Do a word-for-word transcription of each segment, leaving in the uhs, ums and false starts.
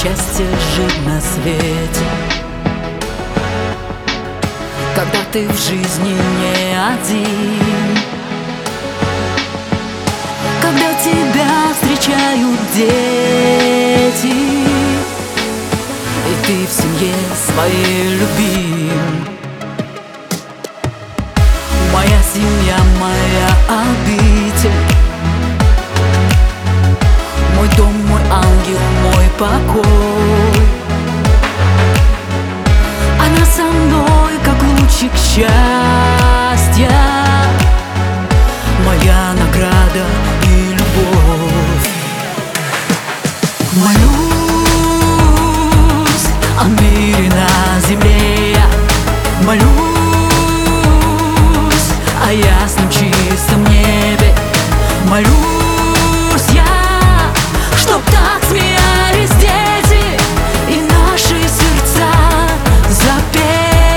счастье жить на свете, когда ты в жизни не один, когда тебя встречают дети, и ты в семье своей любим. Моя семья, моя обитель, мой дом, мой ангел, мой покой. Она со мной, как лучик счастья, моя награда и любовь. Молюсь о мире на земле я, молюсь о ясном чистом небе, молюсь я, чтоб так смеялись дети и наши сердца запели.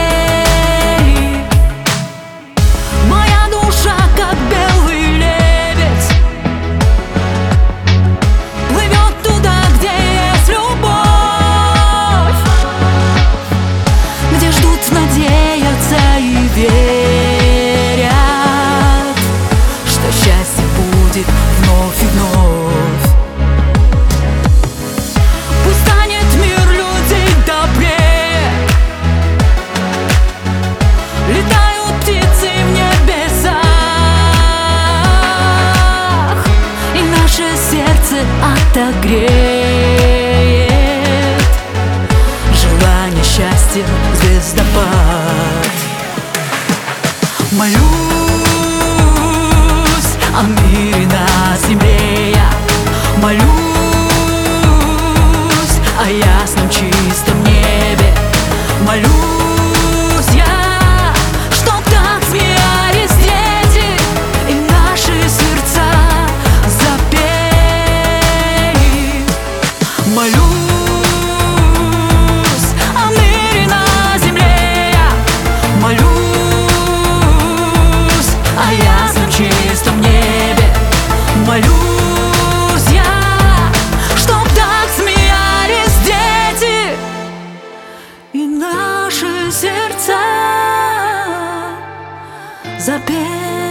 Моя душа, как белый лебедь, плывет туда, где есть любовь, где ждут, надеются и верят, что счастье будет вновь и вновь. Пусть станет мир людей добрее, летают птицы в небесах, и наше сердце отогреет желание счастья звездопад. Молюсь о мире на земле я, молюсь о ясном чистом небе, молюсь я, чтоб так смеялись дети и наши сердца запели. Молюсь о мире на земле я, молюсь о ясном чистом небе, молюсь я, чтоб так смеялись дети и наши сердца запели.